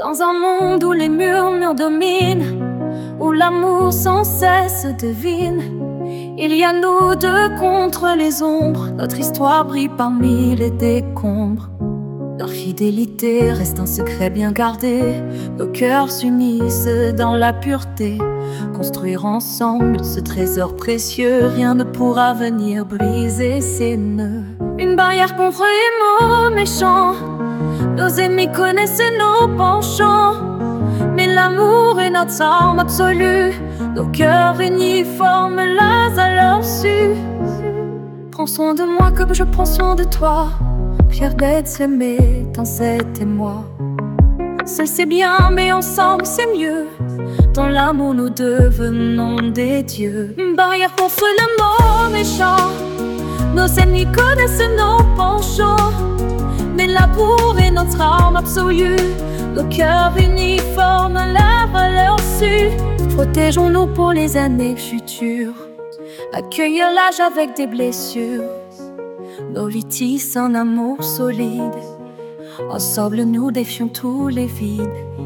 Dans un monde où les murmures dominent, où l'amour sans cesse devine, il y a nous deux contre les ombres. Notre histoire brille parmi les décombres. Leur fidélité reste un secret bien gardé. Nos cœurs s'unissent dans la pureté. Construire ensemble ce trésor précieux, rien ne pourra venir briser ces nœuds. Une barrière contre les mots méchants. Nos ennemis connaissent nos penchants, mais l'amour est notre arme absolue. Nos cœurs unis forment la valeur sûre. Prends soin de moi comme je prends soin de toi. Fiers d'être s'aimer, tant c'est et moi. Seul c'est bien, mais ensemble c'est mieux. Dans l'amour nous devenons des dieux. Une barrière contre le mot méchant. Nos ennemis connaissent nos penchants, mais l'amour est notre arme absolue. Nos cœurs unis forment la valeur sûre. Protégeons-nous pour les années futures. Accueillir l'âge avec des blessures. Nos vies tissent un amour solide. Ensemble nous défions tous les vides.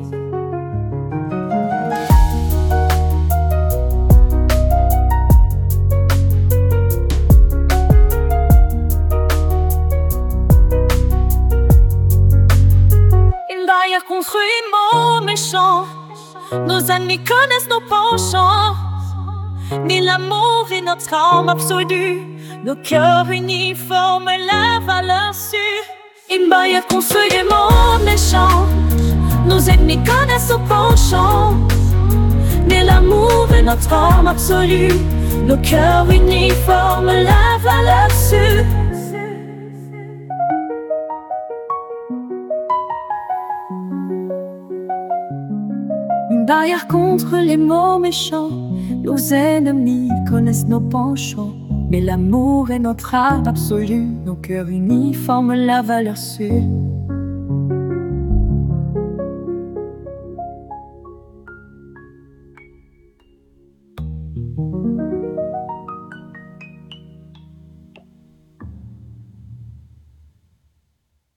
Une barrière contre les mots méchants. Nos ennemis connaissent nos penchants, mais l'amour est notre arme absolue. Nos cœurs unis forment la valeur sûre. Une barrière contre les mots méchants. Nos ennemis connaissent nos penchants, mais l'amour est notre arme absolue. Nos cœurs unis forment la valeur sûre. Une barrière contre les mots méchants. Nos ennemis connaissent nos penchants, mais l'amour est notre arme absolue. Nos cœurs unis forment la valeur sûre.